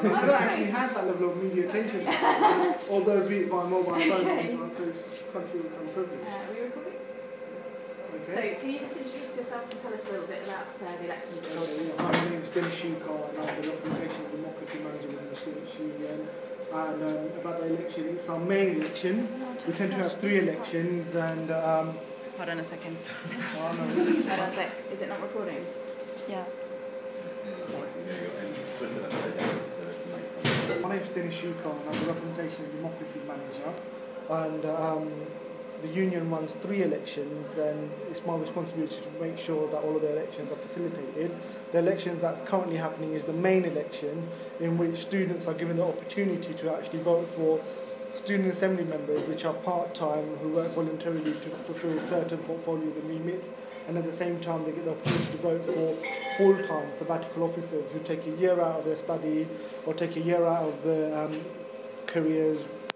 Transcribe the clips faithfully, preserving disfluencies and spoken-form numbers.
I don't actually have that level of media attention, although be it by mobile phone, okay. So it's kind of feel kind of privileged. Uh, are we recording? Okay. So can you just introduce yourself and tell us a little bit about uh, the elections? Okay, yeah, my name is Dennis Shukar and I'm the Documentation and Democracy Manager within the Students' Union. And um, about the election, it's our main election. We tend to have three elections and... Um, Hold on a second. oh, no. Hold on a sec. Is it not recording? Yeah. My name is Dennis Shukar and I'm the Representation and Democracy Manager. And um, the union runs three elections and it's my responsibility to make sure that all of the elections are facilitated. The elections that's currently happening is the main election in which students are given the opportunity to actually vote for student assembly members which are part-time who work voluntarily to fulfil certain portfolios and remits, and at the same time they get the opportunity to vote for full-time sabbatical officers who take a year out of their study or take a year out of their um, careers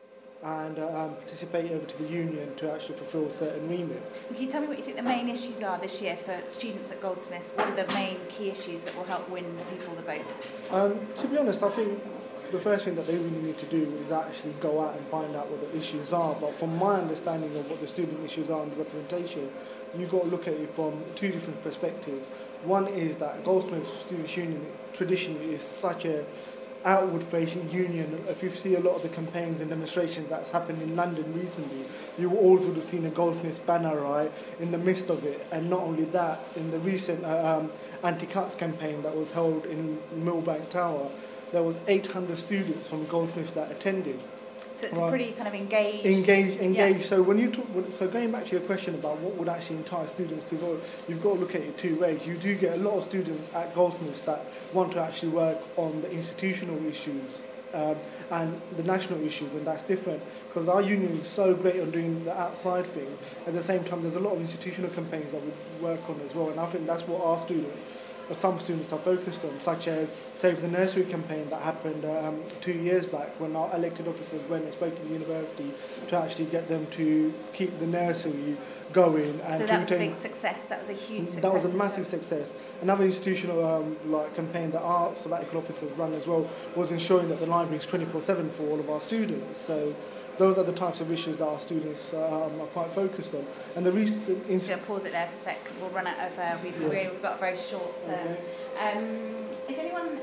and uh, um, participate over to the union to actually fulfil certain remits. Can you tell me what you think the main issues are this year for students at Goldsmiths? What are the main key issues that will help win the people the vote? Um, to be honest, I think the first thing that they really need to do is actually go out and find out what the issues are. But from my understanding of what the student issues are and the representation, you've got to look at it from two different perspectives. One is that Goldsmiths Students' Union traditionally is such a outward-facing union. If you see a lot of the campaigns and demonstrations that's happened in London recently, you always would have seen a Goldsmiths banner, right, in the midst of it. And not only that, in the recent uh, um, anti-cuts campaign that was held in Millbank Tower, there was eight hundred students from Goldsmiths that attended. So it's right. a pretty kind of engaged... Engaged, engaged. Yeah. So when you talk, so going back to your question about what would actually entice students to vote, you've got to look at it two ways. You do get a lot of students at Goldsmiths that want to actually work on the institutional issues um, and the national issues, and that's different because our union is so great on doing the outside thing. At the same time, there's a lot of institutional campaigns that we work on as well, and I think that's what our students, or some students, are focused on, such as Save the Nursery campaign that happened um, two years back when our elected officers went and spoke to the university to actually get them to keep the nursery going. And so that was a retain, big success, that was a huge success. That was a massive success. Another institutional um, like campaign that our sabbatical officers run as well was ensuring that the library is twenty-four seven for all of our students. So those are the types of issues that our students um, are quite focused on. And the recent... Inst- I'll pause it there for a sec because we'll run out of... Uh, we've, yeah. we've got a very short... Uh, okay. um, is anyone